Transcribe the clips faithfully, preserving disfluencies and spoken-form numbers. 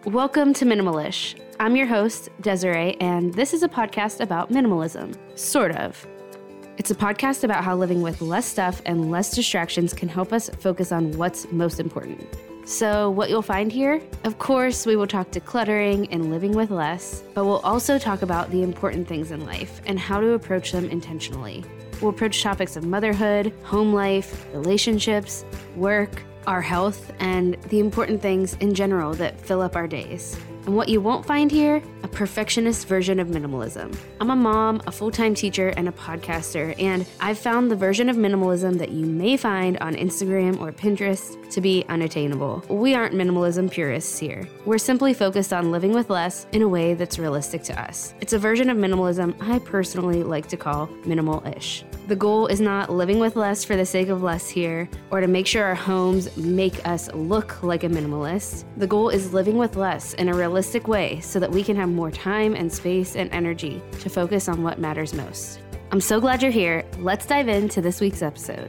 Welcome to Minimalish. I'm your host, Desiree, and this is a podcast about minimalism. Sort of. It's a podcast about how living with less stuff and less distractions can help us focus on what's most important. So what you'll find here? Of course, we will talk decluttering and living with less, but we'll also talk about the important things in life and how to approach them intentionally. We'll approach topics of motherhood, home life, relationships, work, our health, and the important things in general that fill up our days. And what you won't find here, a perfectionist version of minimalism. I'm a mom, a full-time teacher, and a podcaster, and I've found the version of minimalism that you may find on Instagram or Pinterest to be unattainable. We aren't minimalism purists here. We're simply focused on living with less in a way that's realistic to us. It's a version of minimalism I personally like to call minimal-ish. The goal is not living with less for the sake of less here, or to make sure our homes make us look like a minimalist. The goal is living with less in a realistic way so that we can have more time and space and energy to focus on what matters most. I'm so glad you're here. Let's dive into this week's episode.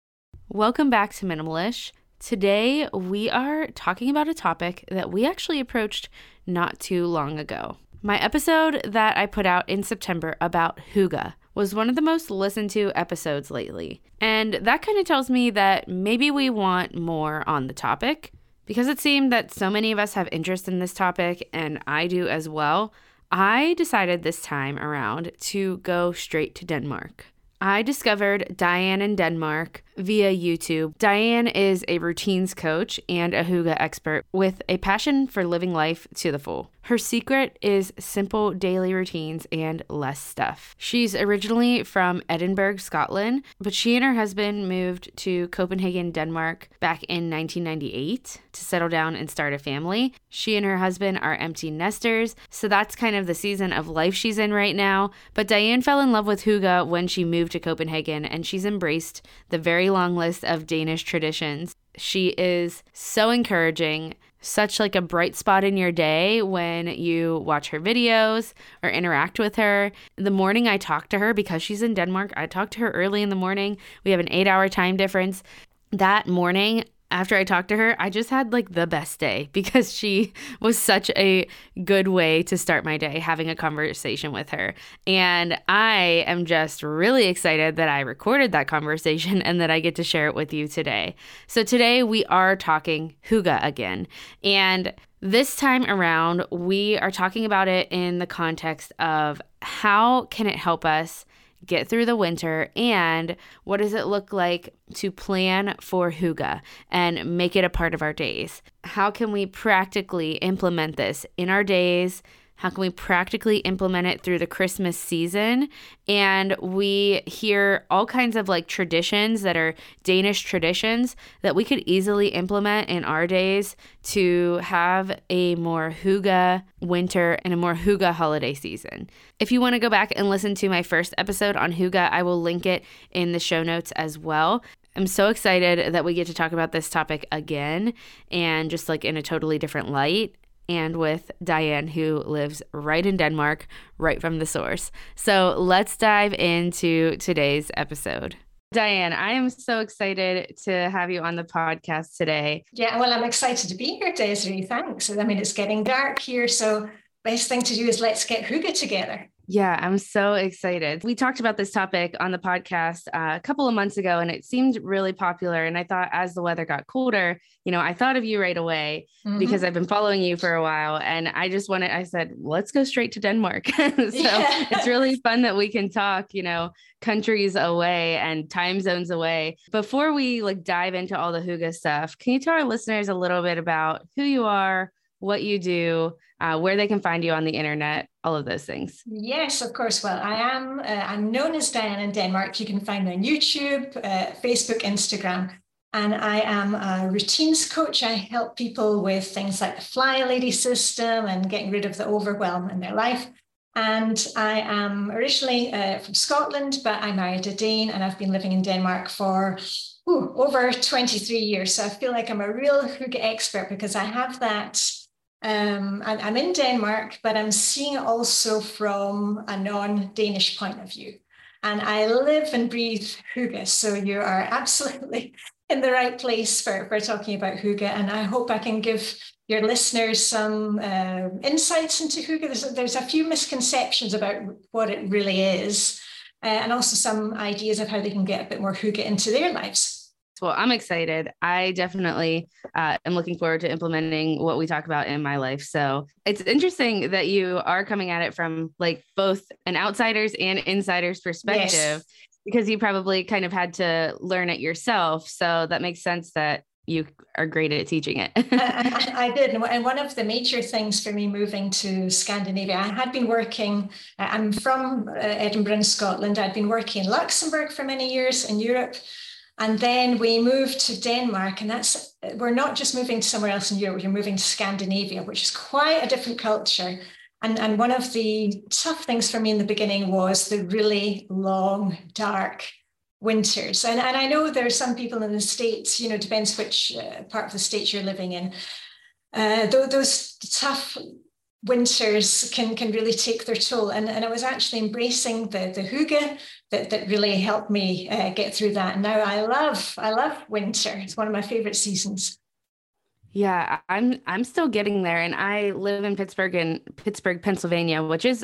Welcome back to Minimalish. Today, we are talking about a topic that we actually approached not too long ago. My episode that I put out in September about hygge was one of the most listened to episodes lately. And that kind of tells me that maybe we want more on the topic. Because it seemed that so many of us have interest in this topic, and I do as well, I decided this time around to go straight to Denmark. I discovered Diane in Denmark via YouTube. Diane is a routines coach and a hygge expert with a passion for living life to the full. Her secret is simple daily routines and less stuff. She's originally from Edinburgh, Scotland, but she and her husband moved to Copenhagen, Denmark back in nineteen ninety-eight to settle down and start a family. She and her husband are empty nesters, so that's kind of the season of life she's in right now. But Diane fell in love with hygge when she moved to Copenhagen, and she's embraced the very long list of Danish traditions. She is so encouraging, such like a bright spot in your day when you watch her videos or interact with her. The morning I talk to her, because she's in Denmark, I talk to her early in the morning. We have an eight hour time difference. That morning, after I talked to her, I just had like the best day because she was such a good way to start my day, having a conversation with her. And I am just really excited that I recorded that conversation and that I get to share it with you today. So today we are talking hygge again. And this time around, we are talking about it in the context of how can it help us get through the winter, and what does it look like to plan for hygge and make it a part of our days? How can we practically implement this in our days? How can we practically implement it through the Christmas season? And we hear all kinds of like traditions that are Danish traditions that we could easily implement in our days to have a more hygge winter and a more hygge holiday season. If you want to go back and listen to my first episode on hygge, I will link it in the show notes as well. I'm so excited that we get to talk about this topic again and just like in a totally different light, and with Diane, who lives right in Denmark, right from the source. So let's dive into today's episode. Diane, I am so excited to have you on the podcast today. Yeah, well, I'm excited to be here, Desiree. Thanks. I mean, it's getting dark here, so best thing to do is let's get hygge together. Yeah, I'm so excited. We talked about this topic on the podcast uh, a couple of months ago, and it seemed really popular. And I thought as the weather got colder, you know, I thought of you right away mm-hmm. because I've been following you for a while. And I just wanted, I said, let's go straight to Denmark. so yeah. It's really fun that we can talk, you know, countries away and time zones away. Before we like dive into all the hygge stuff, can you tell our listeners a little bit about who you are, what you do, uh, where they can find you on the internet, all of those things? Yes, of course. Well, I am, uh, I'm known as Diane in Denmark. You can find me on YouTube, uh, Facebook, Instagram. And I am a routines coach. I help people with things like the Fly Lady system and getting rid of the overwhelm in their life. And I am originally uh, from Scotland, but I married a Dane and I've been living in Denmark for ooh, over twenty-three years. So I feel like I'm a real hygge expert because I have that. Um, I'm, I'm in Denmark, but I'm seeing it also from a non-Danish point of view. And I live and breathe hygge. So you are absolutely in the right place for, for talking about hygge. And I hope I can give your listeners some uh, insights into hygge. There's, there's a few misconceptions about what it really is, uh, and also some ideas of how they can get a bit more hygge into their lives. Well, I'm excited. I definitely uh, am looking forward to implementing what we talk about in my life. So it's interesting that you are coming at it from like both an outsider's and insider's perspective, yes, because you probably kind of had to learn it yourself. So that makes sense that you are great at teaching it. I, I did. And one of the major things for me moving to Scandinavia, I had been working, I'm from Edinburgh in Scotland. I'd been working in Luxembourg for many years in Europe. And then we moved to Denmark, and that's, we're not just moving to somewhere else in Europe, you're moving to Scandinavia, which is quite a different culture. And, and one of the tough things for me in the beginning was the really long, dark winters. And, and I know there are some people in the States, you know, depends which uh, part of the States you're living in. Uh, th- those tough winters can, can really take their toll. And, and I was actually embracing the, the hygge that, that really helped me uh, get through that. And now I love, I love winter. It's one of my favorite seasons. Yeah, I'm I'm still getting there, and I live in Pittsburgh, in Pittsburgh, Pennsylvania, which is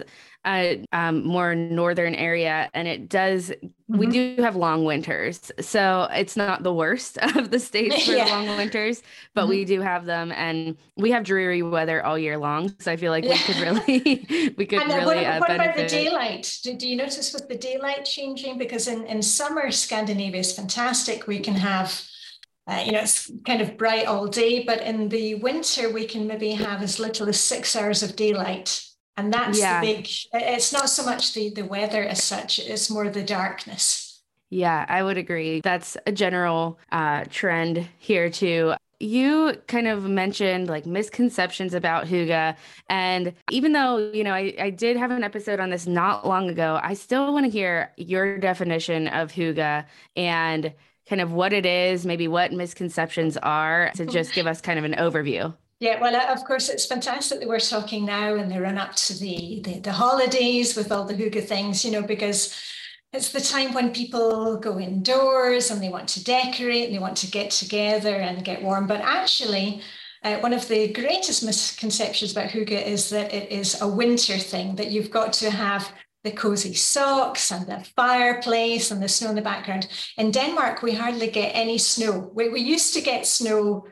a um, more northern area, and it does mm-hmm. we do have long winters, so it's not the worst of the states for yeah. the long winters, but mm-hmm. we do have them, and we have dreary weather all year long. So I feel like yeah. we could really we could and really what, uh, what benefit. about the daylight? Do, do you notice with the daylight changing? Because in in summer, Scandinavia is fantastic. We can have Uh, you know, it's kind of bright all day, but in the winter, we can maybe have as little as six hours of daylight. And that's yeah. the big, it's not so much the, the weather as such, it's more the darkness. Yeah, I would agree. That's a general uh, trend here too. You kind of mentioned like misconceptions about hygge. And even though, you know, I, I did have an episode on this not long ago, I still want to hear your definition of hygge and kind of what it is, maybe what misconceptions are, to just give us kind of an overview. Yeah, well, of course, it's fantastic that we're talking now in the run up to the, the, the holidays with all the hygge things, you know, because it's the time when people go indoors and they want to decorate and they want to get together and get warm. But actually, uh, one of the greatest misconceptions about hygge is that it is a winter thing, that you've got to have the cozy socks and the fireplace and the snow in the background. In Denmark, we hardly get any snow. We, we used to get snow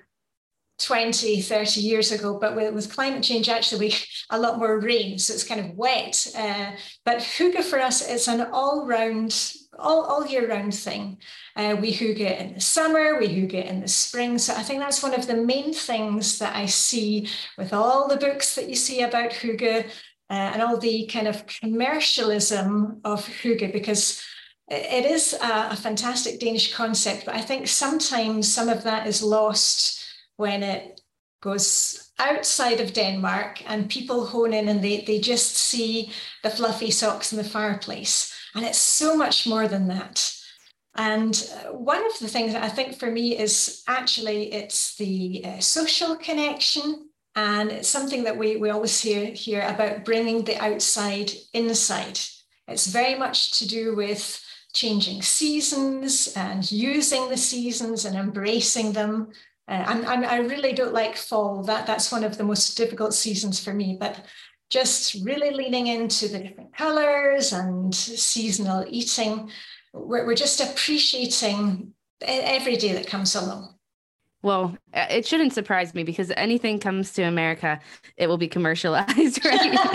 twenty, thirty years ago, but with, with climate change, actually, we a lot more rain, so it's kind of wet. Uh, but hygge for us is an all-round, all, all year-round thing. Uh, we hygge in the summer, we hygge in the spring. So I think that's one of the main things that I see with all the books that you see about hygge, Uh, and all the kind of commercialism of hygge, because it is a, a fantastic Danish concept, but I think sometimes some of that is lost when it goes outside of Denmark and people hone in and they, they just see the fluffy socks in the fireplace. And it's so much more than that. And one of the things that I think for me is actually it's the uh, social connection. And it's something that we, we always hear here about bringing the outside inside. It's very much to do with changing seasons and using the seasons and embracing them. Uh, and, and I really don't like fall. That, that's one of the most difficult seasons for me. But just really leaning into the different colors and seasonal eating, we're, we're just appreciating every day that comes along. Well, it shouldn't surprise me because anything comes to America, it will be commercialized,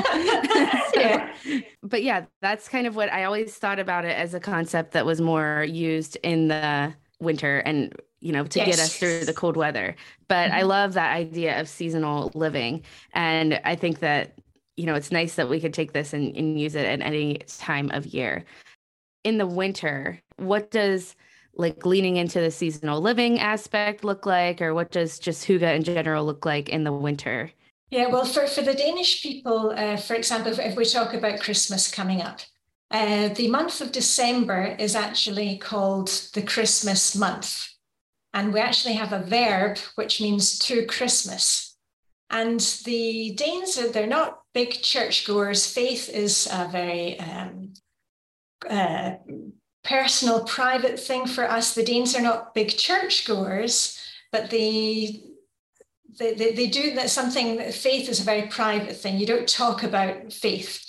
right? so, yeah. But yeah, that's kind of what I always thought about it as a concept that was more used in the winter and, you know, to yes. get us through the cold weather. But mm-hmm. I love that idea of seasonal living. And I think that, you know, it's nice that we could take this and, and use it at any time of year. In the winter, what does like leaning into the seasonal living aspect look like, or what does just hygge in general look like in the winter? Yeah, well, for, for the Danish people, uh, for example, if, if we talk about Christmas coming up, uh, the month of December is actually called the Christmas month. And we actually have a verb which means to Christmas. And the Danes, they're not big churchgoers. Faith is a very um, uh, personal, private thing for us. The Danes are not big churchgoers, but they, they, they, they do that something, faith is a very private thing. You don't talk about faith.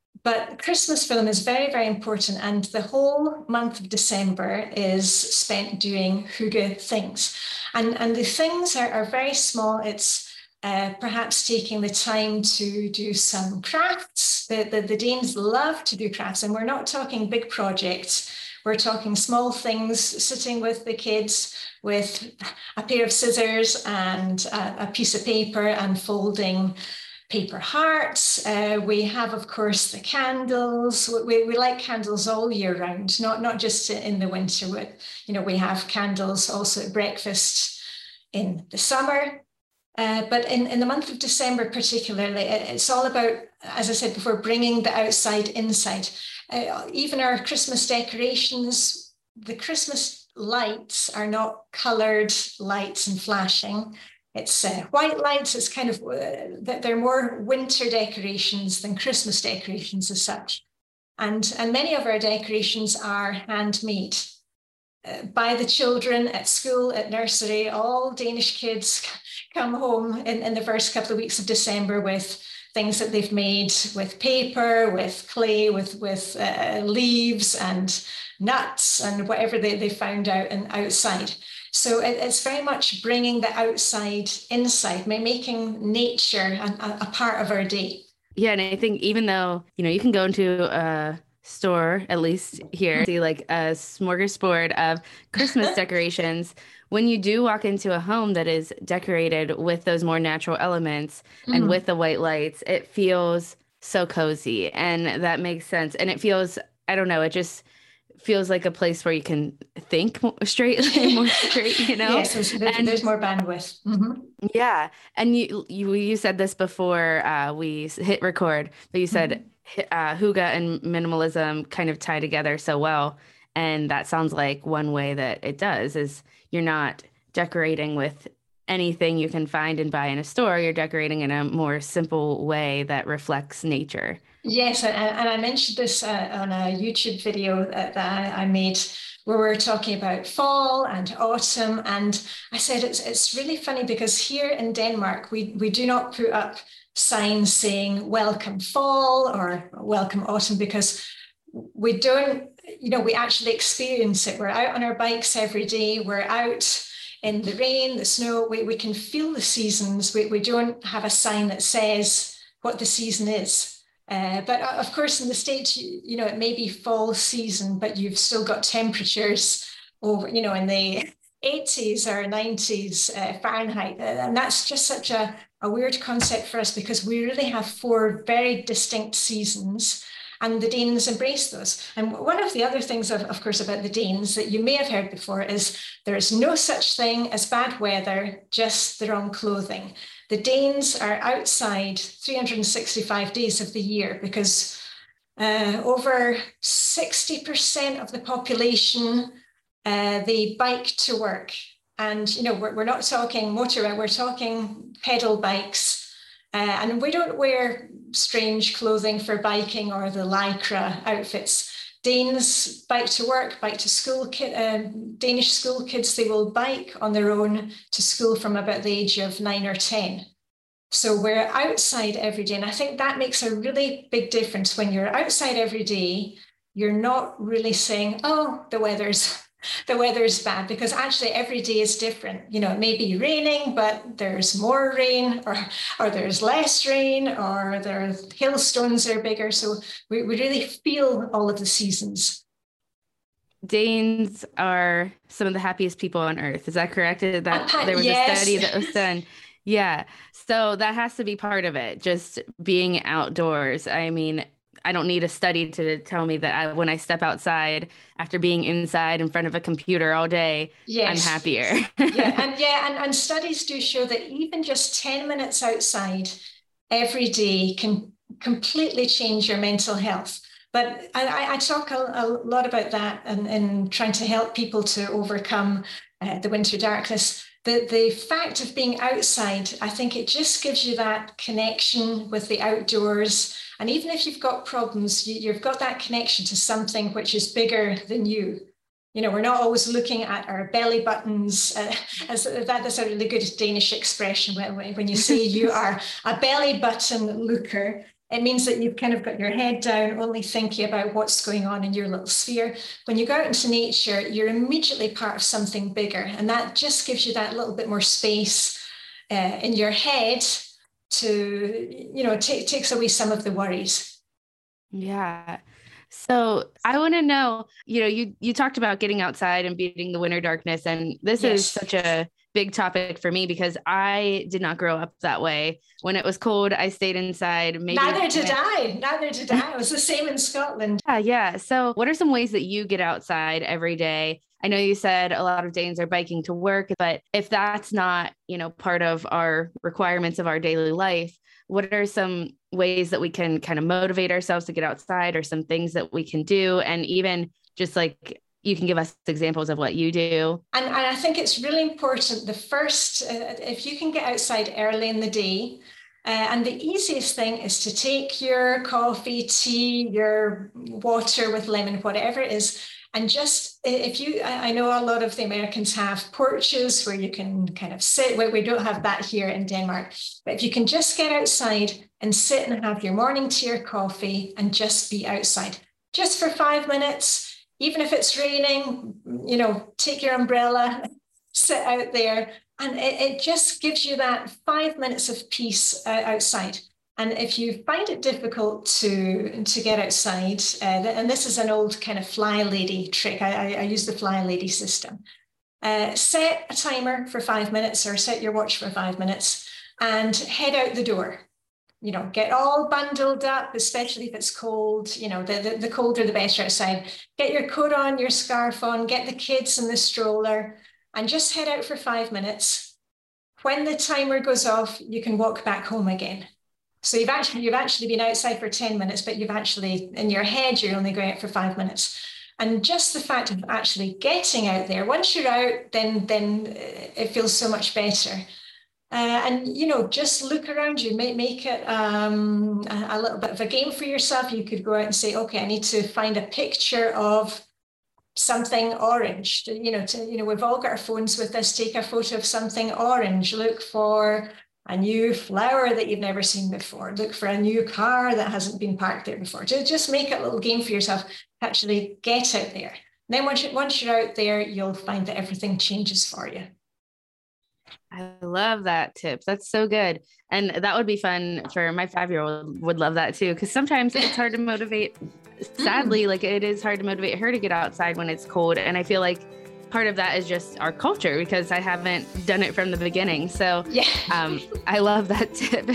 But Christmas for them is very, very important. And the whole month of December is spent doing hygge things. And, and the things are, are very small. It's uh, perhaps taking the time to do some crafts. The, the, the Danes love to do crafts. And we're not talking big projects. We're talking small things, sitting with the kids with a pair of scissors and a, a piece of paper and folding paper hearts. Uh, we have, of course, the candles. We, we like candles all year round, not, not just in the winter. We, you know, we have candles also at breakfast in the summer. Uh, but in, in the month of December particularly, it's all about, as I said before, bringing the outside inside. Uh, even our Christmas decorations, the Christmas lights are not coloured lights and flashing. It's uh, white lights. It's kind of, uh, they're more winter decorations than Christmas decorations as such. And, and many of our decorations are handmade uh, by the children at school, at nursery. All Danish kids come home in, in the first couple of weeks of December with things that they've made with paper, with clay, with, with uh, leaves and nuts and whatever they, they found out and outside. So it, it's very much bringing the outside inside, making nature a, a part of our day. Yeah, and I think even though, you know, you can go into a store, at least here, see like a smorgasbord of Christmas decorations. When you do walk into a home that is decorated with those more natural elements mm-hmm. and with the white lights, it feels so cozy, and that makes sense. And it feels, I don't know, it just feels like a place where you can think more straight, more straight, you know? Yes, there's, there's, and, there's more bandwidth. Mm-hmm. Yeah. And you, you, you said this before uh, we hit record, but you said mm-hmm. uh, hygge and minimalism kind of tie together so well. And that sounds like one way that it does is you're not decorating with anything you can find and buy in a store. You're decorating in a more simple way that reflects nature. Yes, and, and I mentioned this uh, on a YouTube video that, that I made where we were talking about fall and autumn. And I said it's it's really funny because here in Denmark, we, we do not put up signs saying welcome fall or welcome autumn because we don't, you know, we actually experience it. We're out on our bikes every day. We're out in the rain, the snow. We, we can feel the seasons. We, we don't have a sign that says what the season is. Uh, but of course, in the States, you, you know, it may be fall season, but you've still got temperatures over, you know, in the eighties or nineties uh, Fahrenheit. And that's just such a, a weird concept for us because we really have four very distinct seasons and the Danes embrace those. And one of the other things, of, of course, about the Danes that you may have heard before is there is no such thing as bad weather, just the wrong clothing. The Danes are outside three hundred sixty-five days of the year because uh, over sixty percent of the population, uh, they bike to work. And, you know, we're, we're not talking motorway, we're talking pedal bikes. Uh, and we don't wear strange clothing for biking or the lycra outfits. Danes bike to work, bike to school. Ki- uh, Danish school kids, they will bike on their own to school from about the age of nine or ten. So we're outside every day. And I think that makes a really big difference. When you're outside every day, you're not really saying, oh, the weather's the weather's bad, because actually every day is different. You know, it may be raining, but there's more rain or or there's less rain or the hailstones are bigger. So we, we really feel all of the seasons. Danes are some of the happiest people on earth. Is that correct? That uh, there was yes. a study that was done. Yeah. So that has to be part of it. Just being outdoors. I mean, I don't need a study to tell me that I, when I step outside after being inside in front of a computer all day, yes. I'm happier. yeah, and yeah, and, and studies do show that even just ten minutes outside every day can completely change your mental health. But I, I talk a, a lot about that and, and trying to help people to overcome uh, the winter darkness. the, the fact of being outside, I think it just gives you that connection with the outdoors. And even if you've got problems, you, you've got that connection to something which is bigger than you. You know, we're not always looking at our belly buttons. Uh, as that is a really good Danish expression. When, when you say you are a belly button looker, it means that you've kind of got your head down, only thinking about what's going on in your little sphere. When you go out into nature, you're immediately part of something bigger. And that just gives you that little bit more space uh, in your head to, you know, t- takes away some of the worries. Yeah. So I want to know, you know, you, you talked about getting outside and beating the winter darkness. And this yes. is such a big topic for me because I did not grow up that way. When it was cold, I stayed inside. Maybe Neither did I. Neither did I. It was the same in Scotland. Yeah. Yeah. So what are some ways that you get outside every day? I know you said a lot of Danes are biking to work, but if that's not, you know, part of our requirements of our daily life, what are some ways that we can kind of motivate ourselves to get outside, or some things that we can do? And even just like, you can give us examples of what you do. And, and I think it's really important. The first, uh, if you can get outside early in the day, uh, and the easiest thing is to take your coffee, tea, your water with lemon, whatever it is, and just, if you, I know a lot of the Americans have porches where you can kind of sit. We don't have that here in Denmark, but if you can just get outside and sit and have your morning tea or coffee and just be outside, just for five minutes, even if it's raining, you know, take your umbrella, sit out there, and it, it just gives you that five minutes of peace uh, outside. And if you find it difficult to, to get outside, uh, and this is an old kind of fly lady trick, I, I, I use the fly lady system. Uh, set a timer for five minutes or set your watch for five minutes and head out the door. You know, get all bundled up, especially if it's cold. You know, the, the, the colder, the better outside. Get your coat on, your scarf on, get the kids in the stroller, and just head out for five minutes. When the timer goes off, you can walk back home again. So you've actually, you've actually been outside for ten minutes, but you've actually, in your head, you're only going out for five minutes. And just the fact of actually getting out there, once you're out, then, then it feels so much better. Uh, and, you know, just look around you, make, make it um, a, a little bit of a game for yourself. You could go out and say, okay, I need to find a picture of something orange. You know, to, you know, we've all got our phones with us. Take a photo of something orange. Look for a new flower that you've never seen before. Look for a new car that hasn't been parked there before. Just make it a little game for yourself to actually get out there. And then once, you, once you're out there, you'll find that everything changes for you. I love that tip. That's so good. And that would be fun for my five-year-old would love that too. Cause sometimes it's hard to motivate, sadly, like it is hard to motivate her to get outside when it's cold. And I feel like part of that is just our culture because I haven't done it from the beginning. So yeah. um, I love that tip.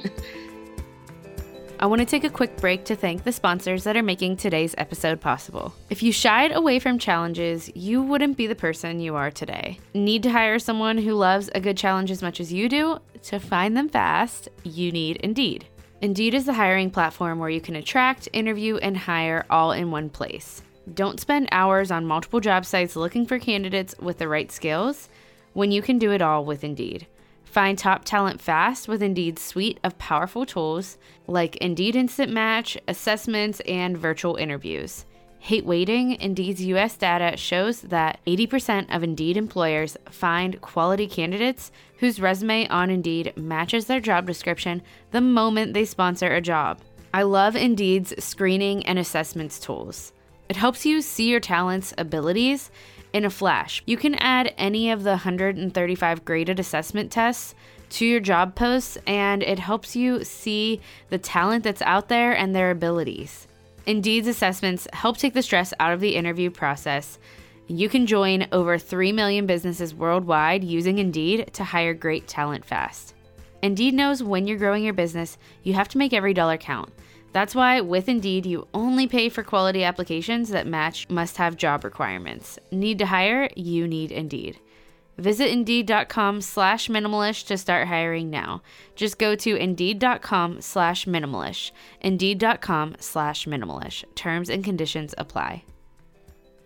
I want to take a quick break to thank the sponsors that are making today's episode possible. If you shied away from challenges, you wouldn't be the person you are today. Need to hire someone who loves a good challenge as much as you do? To find them fast, you need Indeed. Indeed is the hiring platform where you can attract, interview, and hire all in one place. Don't spend hours on multiple job sites looking for candidates with the right skills when you can do it all with Indeed. Find top talent fast with Indeed's suite of powerful tools like Indeed Instant Match, assessments, and virtual interviews. Hate waiting? Indeed's U S data shows that eighty percent of Indeed employers find quality candidates whose resume on Indeed matches their job description the moment they sponsor a job. I love Indeed's screening and assessments tools. It helps you see your talents' abilities in a flash. You can add any of the one hundred thirty-five graded assessment tests to your job posts, and it helps you see the talent that's out there and their abilities. Indeed's assessments help take the stress out of the interview process. You can join over three million businesses worldwide using Indeed to hire great talent fast. Indeed knows when you're growing your business, you have to make every dollar count. That's why with Indeed, you only pay for quality applications that match must-have job requirements. Need to hire? You need Indeed. Visit Indeed.com slash minimalish to start hiring now. Just go to Indeed.com slash minimalish. Indeed.com slash minimalish. Terms and conditions apply.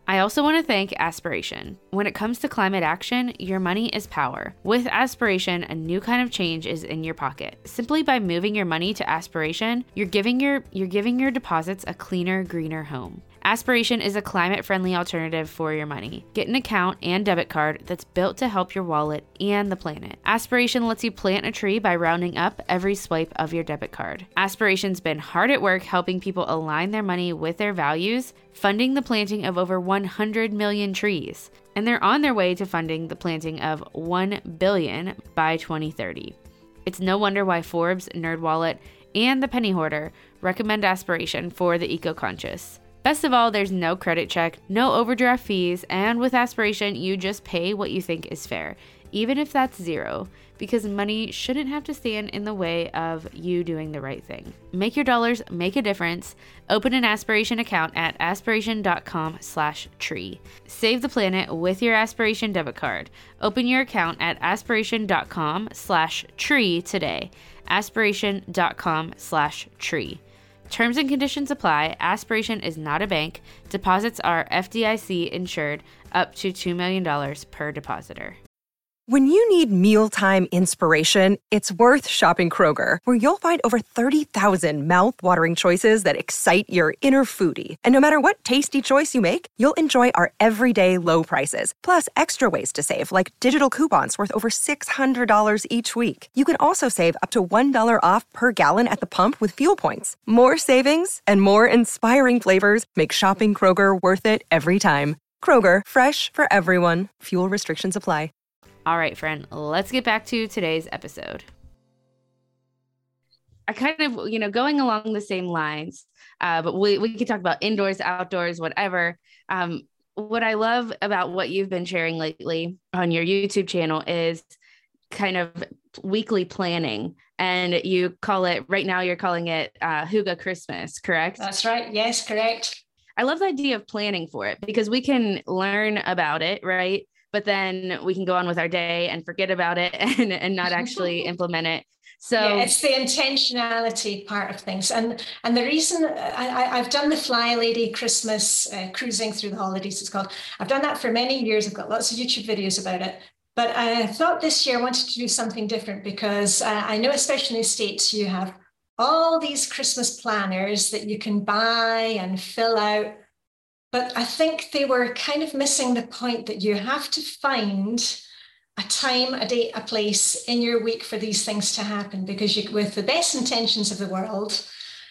I also want to thank Aspiration. When it comes to climate action, your money is power. With Aspiration, a new kind of change is in your pocket. Simply by moving your money to Aspiration, you're giving your you're giving your deposits a cleaner, greener home. Aspiration is a climate-friendly alternative for your money. Get an account and debit card that's built to help your wallet and the planet. Aspiration lets you plant a tree by rounding up every swipe of your debit card. Aspiration's been hard at work helping people align their money with their values, funding the planting of over one hundred million trees. And they're on their way to funding the planting of one billion by twenty thirty. It's no wonder why Forbes, NerdWallet, and The Penny Hoarder recommend Aspiration for the eco-conscious. Best of all, there's no credit check, no overdraft fees, and with Aspiration, you just pay what you think is fair, even if that's zero, because money shouldn't have to stand in the way of you doing the right thing. Make your dollars make a difference. Open an Aspiration account at aspiration.com slash tree. Save the planet with your Aspiration debit card. Open your account at aspiration.com slash tree today. aspiration.com slash tree. Terms and conditions apply. Aspiration is not a bank. Deposits are F D I C insured up to two million dollars per depositor. When you need mealtime inspiration, it's worth shopping Kroger, where you'll find over thirty thousand mouth-watering choices that excite your inner foodie. And no matter what tasty choice you make, you'll enjoy our everyday low prices, plus extra ways to save, like digital coupons worth over six hundred dollars each week. You can also save up to one dollar off per gallon at the pump with fuel points. More savings and more inspiring flavors make shopping Kroger worth it every time. Kroger, fresh for everyone. Fuel restrictions apply. All right, friend, let's get back to today's episode. I kind of, you know, going along the same lines, uh, but we, we could talk about indoors, outdoors, whatever. Um, what I love about what you've been sharing lately on your YouTube channel is kind of weekly planning. And you call it, right now you're calling it uh, Hygge Christmas, correct? That's right. Yes, correct. I love the idea of planning for it because we can learn about it, right? But then we can go on with our day and forget about it and, and not actually implement it. So yeah, it's the intentionality part of things. And and the reason I, I've done the Fly Lady Christmas uh, cruising through the holidays, it's called. I've done that for many years. I've got lots of YouTube videos about it. But I thought this year I wanted to do something different because uh, I know, especially in the States, you have all these Christmas planners that you can buy and fill out. But I think they were kind of missing the point that you have to find a time, a date, a place in your week for these things to happen, because you, with the best intentions of the world,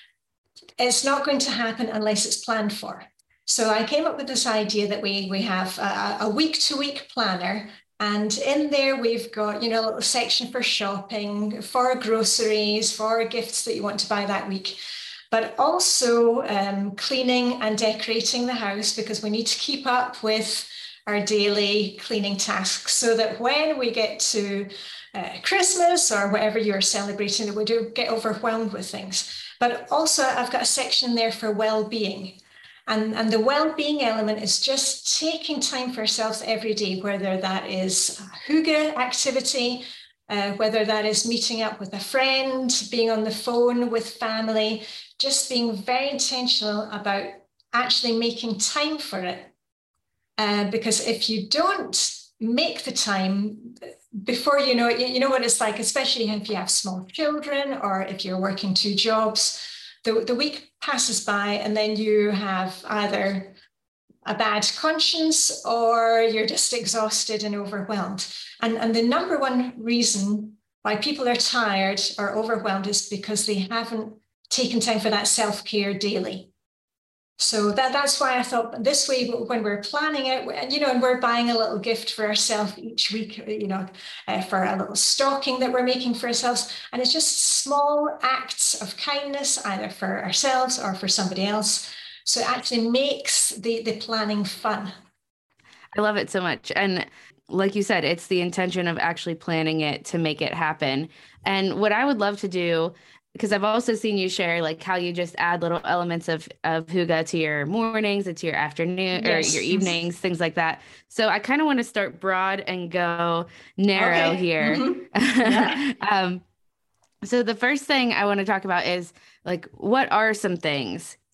it's not going to happen unless it's planned for. So I came up with this idea that we, we have a, a week-to-week planner, and in there we've got, you know, a little section for shopping, for groceries, for gifts that you want to buy that week. But also um, cleaning and decorating the house, because we need to keep up with our daily cleaning tasks so that when we get to uh, Christmas or whatever you're celebrating, that we don't get overwhelmed with things. But also I've got a section there for well-being. And, and the well-being element is just taking time for ourselves every day, whether that is a Hygge activity, uh, whether that is meeting up with a friend, being on the phone with family, just being very intentional about actually making time for it. Uh, because if you don't make the time, before you know it, you know what it's like, especially if you have small children or if you're working two jobs, the, the week passes by and then you have either a bad conscience or you're just exhausted and overwhelmed. And, and the number one reason why people are tired or overwhelmed is because they haven't taken time for that self-care daily. So that, that's why I thought this way, when we're planning it, you know, and we're buying a little gift for ourselves each week, you know, uh, for a little stocking that we're making for ourselves. And it's just small acts of kindness, either for ourselves or for somebody else. So it actually makes the, the planning fun. I love it so much. And like you said, it's the intention of actually planning it to make it happen. And what I would love to do, because I've also seen you share like how you just add little elements of, of Hygge to your mornings and to your afternoon yes. or your evenings, things like that. So I kind of want to start broad and go narrow okay. here. Mm-hmm. Yeah. um, so the first thing I want to talk about is like, what are some things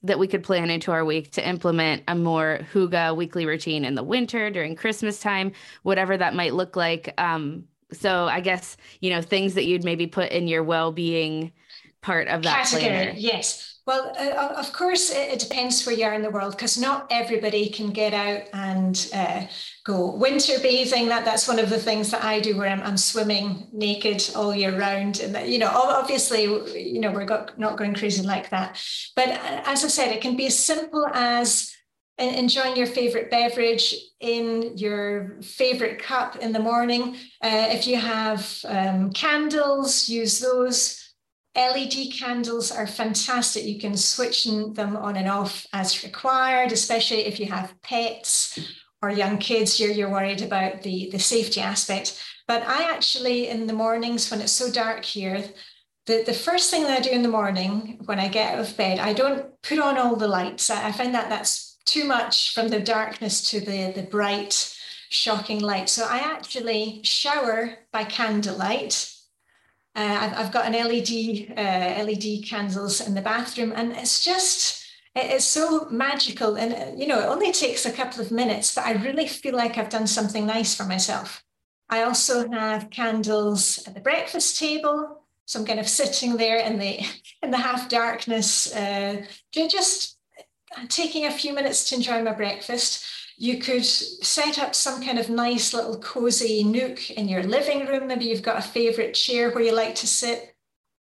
that we could plan into our week to implement a more hygge weekly routine in the winter during Christmas time, whatever that might look like. Um, so I guess, you know, things that you'd maybe put in your well-being part of that category. planner. Yes. Well, uh, of course, it, it depends where you are in the world, because not everybody can get out and uh, go winter bathing. That that's one of the things that I do, where I'm, I'm swimming naked all year round. And that, you know, obviously, you know, we're got, not going crazy like that. But as I said, it can be as simple as enjoying your favorite beverage in your favorite cup in the morning. Uh, if you have um, candles, use those. L E D candles are fantastic. You can switch them on and off as required, especially if you have pets or young kids, you're, you're worried about the, the safety aspect. But I actually, in the mornings when it's so dark here, the, the first thing that I do in the morning when I get out of bed, I don't put on all the lights. I, I find that that's too much from the darkness to the, the bright, shocking light. So I actually shower by candlelight. Uh, I've, I've got an L E D, uh, L E D candles in the bathroom, and it's just, it's so magical. And, you know, it only takes a couple of minutes, but I really feel like I've done something nice for myself. I also have candles at the breakfast table. So I'm kind of sitting there in the, in the half darkness, uh, just taking a few minutes to enjoy my breakfast. You could set up some kind of nice little cozy nook in your living room. Maybe you've got a favorite chair where you like to sit.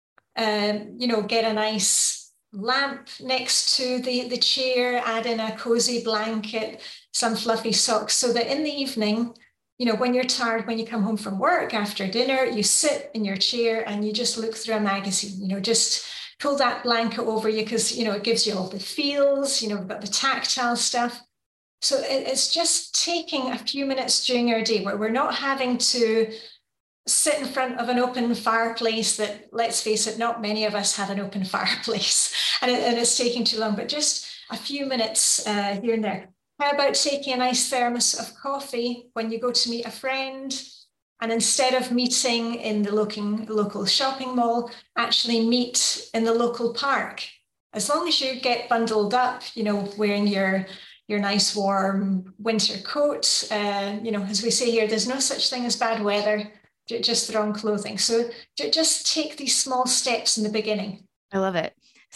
Um, you know, get a nice lamp next to the, the chair, add in a cozy blanket, some fluffy socks, so that in the evening, you know, when you're tired, when you come home from work after dinner, you sit in your chair and you just look through a magazine, you know, just pull that blanket over you, because, you know, it gives you all the feels, you know, we've got the tactile stuff. So it's just taking a few minutes during our day where we're not having to sit in front of an open fireplace that, let's face it, not many of us have an open fireplace, and, it, and it's taking too long, but just a few minutes uh, here and there. How about taking a nice thermos of coffee when you go to meet a friend, and instead of meeting in the local, local shopping mall, actually meet in the local park? As long as you get bundled up, you know, wearing your your nice warm winter coat. Uh, you know, as we say here, there's no such thing as bad weather, just the wrong clothing. So just take these small steps in the beginning. I love it.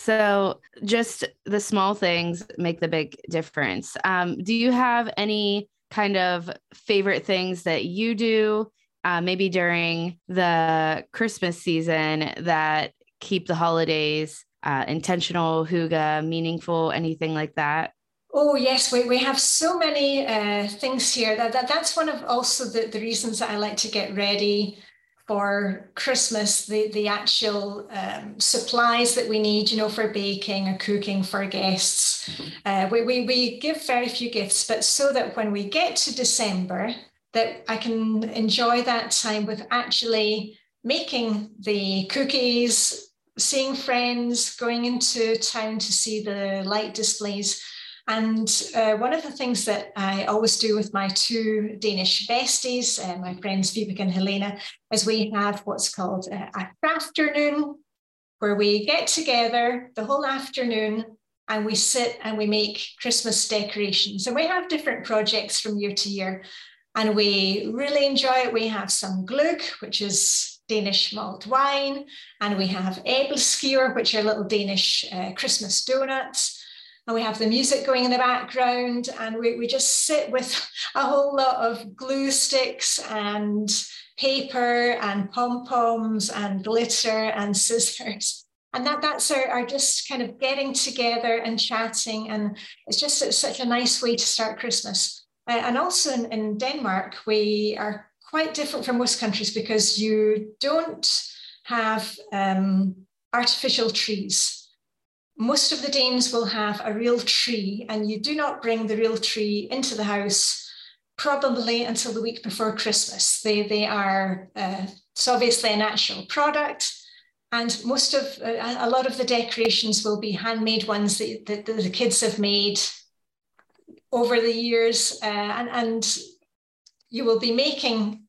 So just the small things make the big difference. Um, do you have any kind of favorite things that you do, uh, maybe during the Christmas season, that keep the holidays uh, intentional, hygge, meaningful, anything like that? Oh, yes, we, we have so many uh, things here. That, that That's one of also the, the reasons that I like to get ready for Christmas, the, the actual um, supplies that we need, you know, for baking or cooking for guests. Uh, we, we, we give very few gifts, but so that when we get to December, that I can enjoy that time with actually making the cookies, seeing friends, going into town to see the light displays. And uh, one of the things that I always do with my two Danish besties, uh, my friends Vibeke and Helena, is we have what's called a, a crafternoon, where we get together the whole afternoon and we sit and we make Christmas decorations. And we have different projects from year to year, and we really enjoy it. We have some gløgg, which is Danish malt wine, and we have æbleskiver, which are little Danish uh, Christmas donuts. And we have the music going in the background, and we, we just sit with a whole lot of glue sticks and paper and pom-poms and glitter and scissors. And that, that's our, our just kind of getting together and chatting. And it's just it's such a nice way to start Christmas. Uh, and also in, in Denmark, we are quite different from most countries because you don't have um, artificial trees. Most of the Danes will have a real tree, and you do not bring the real tree into the house probably until the week before Christmas. They, they are, uh, it's obviously a natural product, and most of, uh, a lot of the decorations will be handmade ones that, that, that the kids have made over the years, uh, and, and you will be making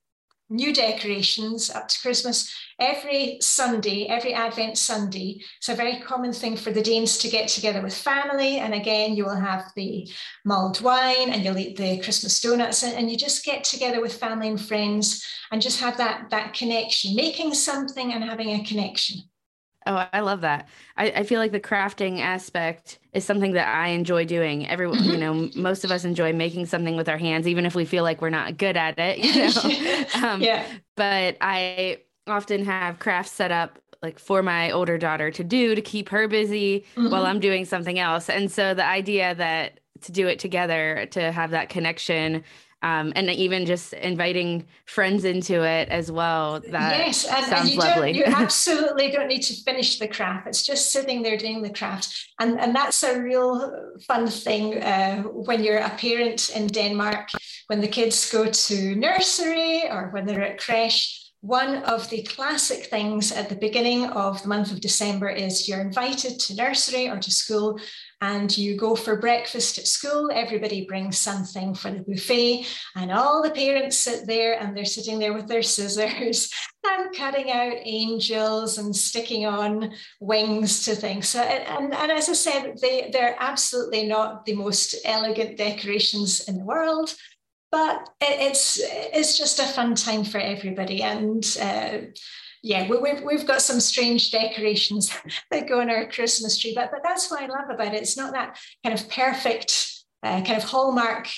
new decorations up to Christmas. Every Sunday, every Advent Sunday, it's a very common thing for the Danes to get together with family. And again, you will have the mulled wine and you'll eat the Christmas donuts, and, and you just get together with family and friends and just have that, that connection, making something and having a connection. Oh, I love that. I, I feel like the crafting aspect is something that I enjoy doing. Everyone, you know, most of us enjoy making something with our hands, even if we feel like we're not good at it, you know? um, yeah. But I often have crafts set up like for my older daughter to do to keep her busy mm-hmm. while I'm doing something else. And so the idea that to do it together, to have that connection, Um, and even just inviting friends into it as well. That yes, and, sounds and you lovely. Don't, you absolutely don't need to finish the craft. It's just sitting there doing the craft. And, and that's a real fun thing uh, when you're a parent in Denmark, when the kids go to nursery or when they're at creche. One of the classic things at the beginning of the month of December is you're invited to nursery or to school, and you go for breakfast at school. Everybody brings something for the buffet, and all the parents sit there and they're sitting there with their scissors and cutting out angels and sticking on wings to things. So, and, and as I said, they, they're absolutely not the most elegant decorations in the world, but it's it's just a fun time for everybody. And uh, yeah, we, we've we've got some strange decorations that go on our Christmas tree, but but that's what I love about it. It's not that kind of perfect uh, kind of Hallmark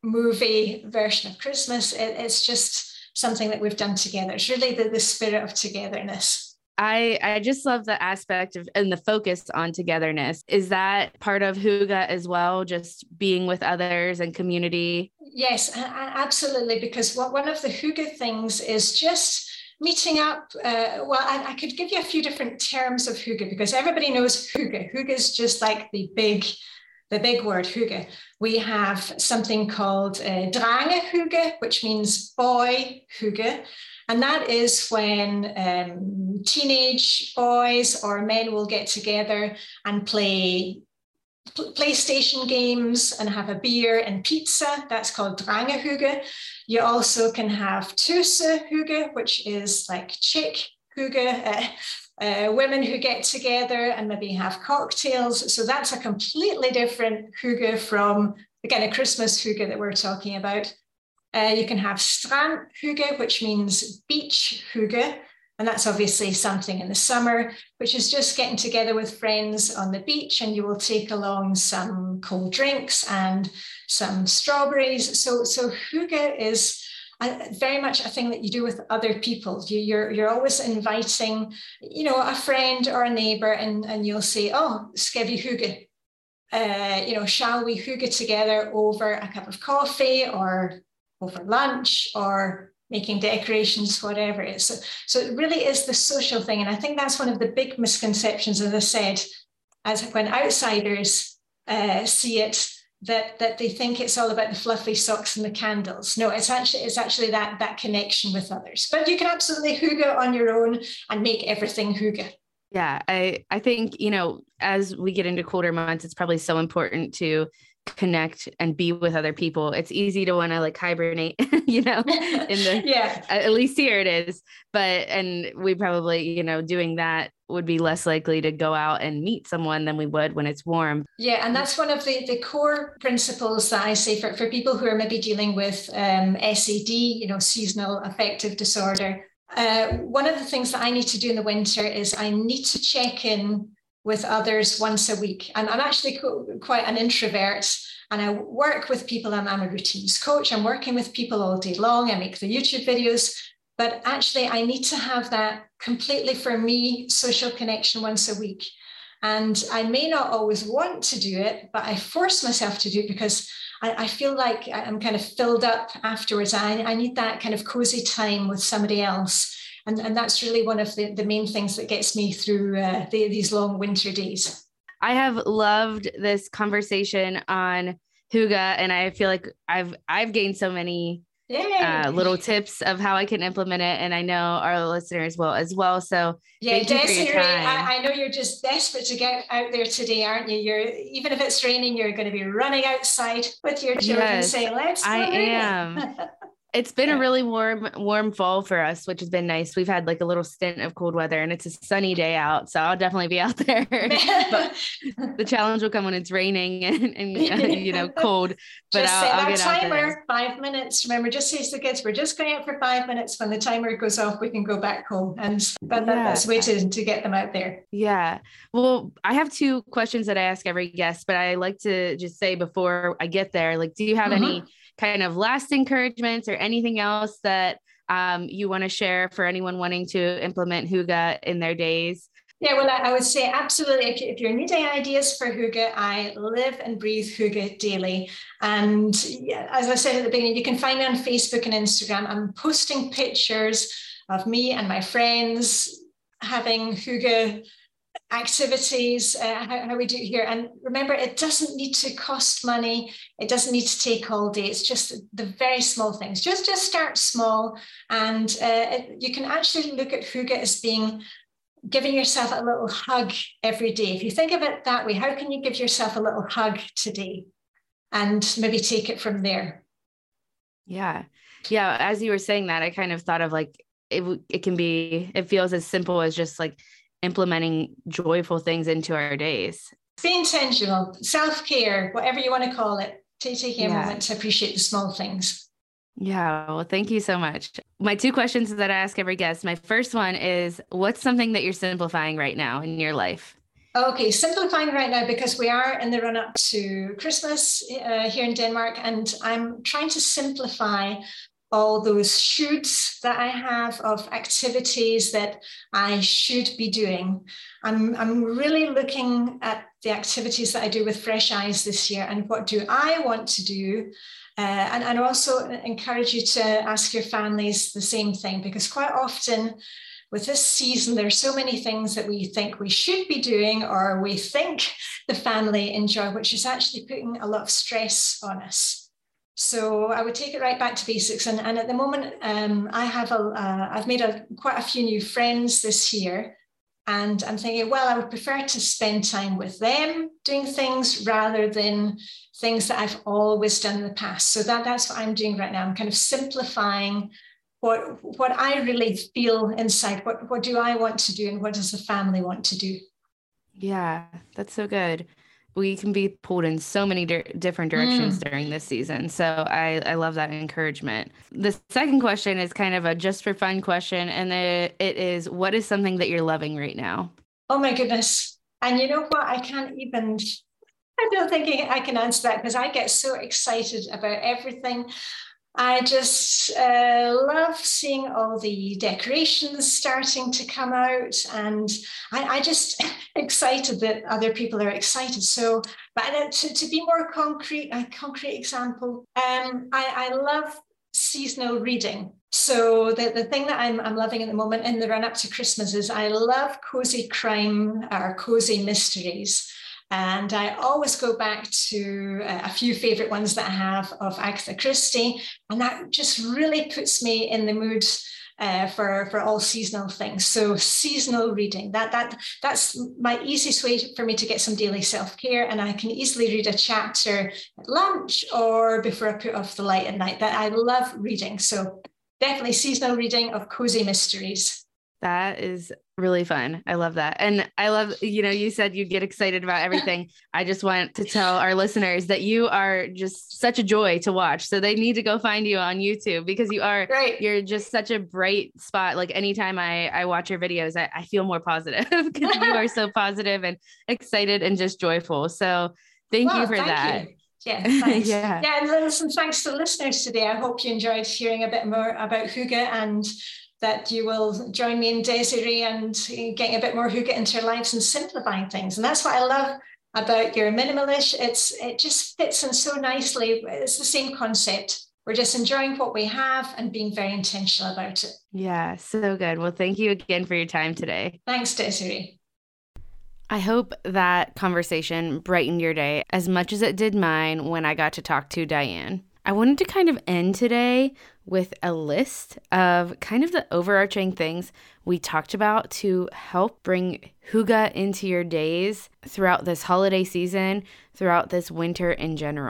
movie version of Christmas. It, it's just something that we've done together. It's really the, the spirit of togetherness. I, I just love the aspect of and the focus on togetherness. Is that part of Hygge as well? Just being with others and community? Yes, absolutely. Because what one of the Hygge things is just meeting up. Uh, well, I, I could give you a few different terms of Hygge because everybody knows Hygge. Hygge is just like the big, the big word Hygge. We have something called uh, Drengehygge, which means boy Hygge. And that is when um, teenage boys or men will get together and play PlayStation games and have a beer and pizza. That's called Drengehygge. You also can have Tøsehygge, which is like chick hygge, uh, uh, women who get together and maybe have cocktails. So that's a completely different hygge from the kind of Christmas hygge that we're talking about. Uh, you can have Strandhygge, which means beach hygge. And that's obviously something in the summer, which is just getting together with friends on the beach, and you will take along some cold drinks and some strawberries. So, so hygge is a, very much a thing that you do with other people. You, you're, you're always inviting, you know, a friend or a neighbor, and, and you'll say, oh, skal vi hygge? Uh, you know, shall we hygge together over a cup of coffee or over lunch or making decorations, whatever it is. So, so it really is the social thing. And I think that's one of the big misconceptions, as I said, as when outsiders uh, see it, that, that they think it's all about the fluffy socks and the candles. No, it's actually it's actually that, that connection with others. But you can absolutely hygge on your own and make everything hygge. Yeah, I, I think, you know, as we get into colder months, it's probably so important to connect and be with other people. It's easy to want to like hibernate, you know, in the, yeah, at least here it is. But, and we probably, you know, doing that would be less likely to go out and meet someone than we would when it's warm. Yeah. And that's one of the, the core principles that I say for, for people who are maybe dealing with um, S A D, you know, seasonal affective disorder. Uh, one of the things that I need to do in the winter is I need to check in with others once a week. And I'm actually quite an introvert, and I work with people. I'm, I'm a routines coach. I'm working with people all day long. I make the YouTube videos, but actually I need to have that completely for me social connection once a week. And I may not always want to do it, but I force myself to do it because I, I feel like I'm kind of filled up afterwards. I, I need that kind of cozy time with somebody else. And, and that's really one of the, the main things that gets me through uh, the, these long winter days. I have loved this conversation on Hygge, and I feel like I've I've gained so many uh, little tips of how I can implement it, and I know our listeners will as well. So yeah, thank you for your Desiree, time. I, I know you're just desperate to get out there today, aren't you? You're even if it's raining, you're going to be running outside with your children yes, saying, "Let's go." I am. It's been Yeah. a really warm, warm fall for us, which has been nice. We've had like a little stint of cold weather and it's a sunny day out. So I'll definitely be out there. But the challenge will come when it's raining and, and uh, you know, cold. But just I'll, set I'll that get out timer, there. five minutes. Remember, just say to the kids, we're just going out for five minutes. When the timer goes off, we can go back home. And that, that, Yeah. that's the way to, to get them out there. Yeah. Well, I have two questions that I ask every guest, but I like to just say before I get there, like, do you have Mm-hmm. any kind of last encouragements or anything else that um, you want to share for anyone wanting to implement Hygge in their days? Yeah, well, I, I would say absolutely. If, you, if you're needing ideas for Hygge, I live and breathe Hygge daily. And yeah, as I said at the beginning, you can find me on Facebook and Instagram. I'm posting pictures of me and my friends having Hygge activities, uh, how, how we do it here. And remember, it doesn't need to cost money. It doesn't need to take all day. It's just the very small things. Just, just start small. And uh, it, you can actually look at Hygge as being giving yourself a little hug every day. If you think of it that way, how can you give yourself a little hug today? And maybe take it from there. Yeah. Yeah. As you were saying that, I kind of thought of like, it, it can be, it feels as simple as just like implementing joyful things into our days. Be intentional, self-care, whatever you want to call it. Take, taking Yeah. a moment to appreciate the small things. Yeah. Well, thank you so much. My two questions that I ask every guest. My first one is, what's something that you're simplifying right now in your life? Okay, simplifying right now because we are in the run up to Christmas uh, here in Denmark, and I'm trying to simplify all those shoulds that I have of activities that I should be doing. I'm, I'm really looking at the activities that I do with fresh eyes this year and what do I want to do. Uh, and, and also encourage you to ask your families the same thing, because quite often with this season, there's so many things that we think we should be doing or we think the family enjoy, which is actually putting a lot of stress on us. So I would take it right back to basics. And, and at the moment, um, I have a, uh, I've made a, quite a few new friends this year. And I'm thinking, well, I would prefer to spend time with them doing things rather than things that I've always done in the past. So that, that's what I'm doing right now. I'm kind of simplifying what, what I really feel inside. What, what do I want to do and what does the family want to do? Yeah, that's so good. We can be pulled in so many di- different directions mm. during this season. So I, I love that encouragement. The second question is kind of a just for fun question. And it, it is, what is something that you're loving right now? Oh my goodness. And you know what? I can't even, I don't think I can answer that because I get so excited about everything. I just uh, love seeing all the decorations starting to come out, and I, I just excited that other people are excited. So, but to, to be more concrete, a concrete example, um, I, I love seasonal reading. So the, the thing that I'm, I'm loving at the moment in the run up to Christmas is I love cozy crime or cozy mysteries. And I always go back to a few favorite ones that I have of Agatha Christie. And that just really puts me in the mood uh, for, for all seasonal things. So seasonal reading, that, that, that's my easiest way for me to get some daily self-care. And I can easily read a chapter at lunch or before I put off the light at night. That I love reading. So definitely seasonal reading of cozy mysteries. That is really fun. I love that. And I love, you know, you said you get excited about everything. I just want to tell our listeners that you are just such a joy to watch. So they need to go find you on YouTube because you are, right. You're just such a bright spot. Like anytime I, I watch your videos, I, I feel more positive because you are so positive and excited and just joyful. So thank well, you for thank that. You. Yeah, thanks. yeah. Yeah, and listen, thanks to the listeners today. I hope you enjoyed hearing a bit more about Hygge and that you will join me in Desiree and getting a bit more Hygge into your lives and simplifying things. And that's what I love about your Minimalish. It's it just fits in so nicely. It's the same concept. We're just enjoying what we have and being very intentional about it. Yeah, so good. Well, thank you again for your time today. Thanks, Desiree. I hope that conversation brightened your day as much as it did mine when I got to talk to Diane. I wanted to kind of end today with a list of kind of the overarching things we talked about to help bring Hygge into your days throughout this holiday season, throughout this winter in general.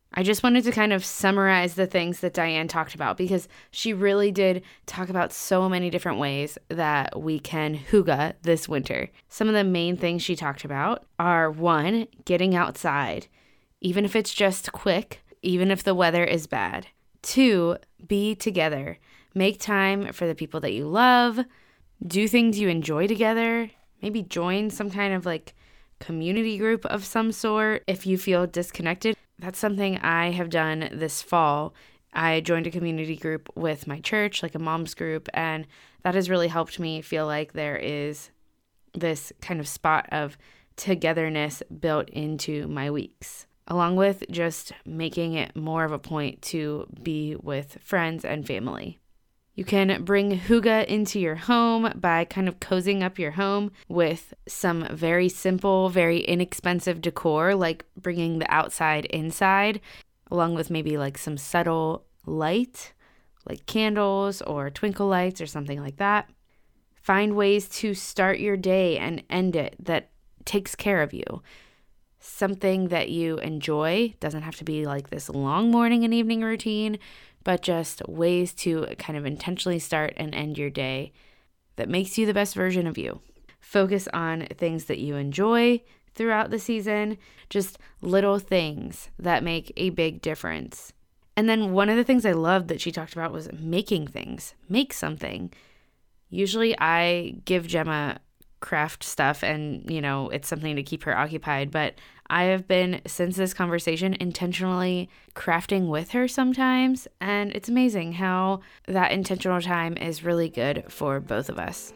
I just wanted to kind of summarize the things that Diane talked about because she really did talk about so many different ways that we can hygge this winter. Some of the main things she talked about are, one, getting outside, even if it's just quick, even if the weather is bad. Two, be together. Make time for the people that you love. Do things you enjoy together. Maybe join some kind of like community group of some sort if you feel disconnected. That's something I have done this fall. I joined a community group with my church, like a mom's group, and that has really helped me feel like there is this kind of spot of togetherness built into my weeks, along with just making it more of a point to be with friends and family. You can bring hygge into your home by kind of cozying up your home with some very simple, very inexpensive decor, like bringing the outside inside, along with maybe like some subtle light, like candles or twinkle lights or something like that. Find ways to start your day and end it that takes care of you. Something that you enjoy. Doesn't have to be like this long morning and evening routine, but just ways to kind of intentionally start and end your day that makes you the best version of you. Focus on things that you enjoy throughout the season, just little things that make a big difference. And then one of the things I loved that she talked about was making things. Make something. Usually I give Gemma craft stuff and, you know, it's something to keep her occupied, but I have been, since this conversation, intentionally crafting with her sometimes, and it's amazing how that intentional time is really good for both of us.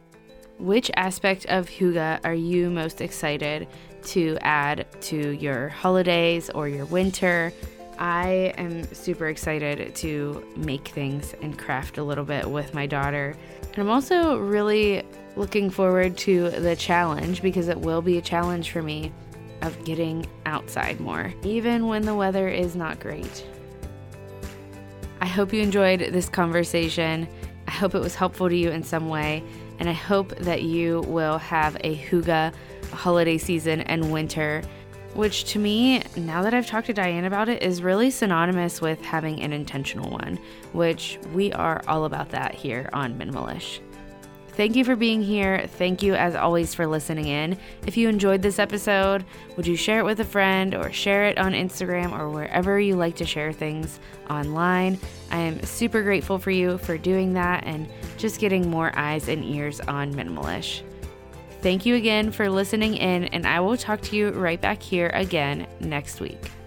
Which aspect of hygge are you most excited to add to your holidays or your winter? I am super excited to make things and craft a little bit with my daughter. And I'm also really looking forward to the challenge, because it will be a challenge for me, of getting outside more, even when the weather is not great. I hope you enjoyed this conversation. I hope it was helpful to you in some way, and I hope that you will have a hygge holiday season and winter, which to me, now that I've talked to Diane about it, is really synonymous with having an intentional one, which we are all about that here on Minimalish. Thank you for being here. Thank you, as always, for listening in. If you enjoyed this episode, would you share it with a friend or share it on Instagram or wherever you like to share things online? I am super grateful for you for doing that and just getting more eyes and ears on Minimalish. Thank you again for listening in, and I will talk to you right back here again next week.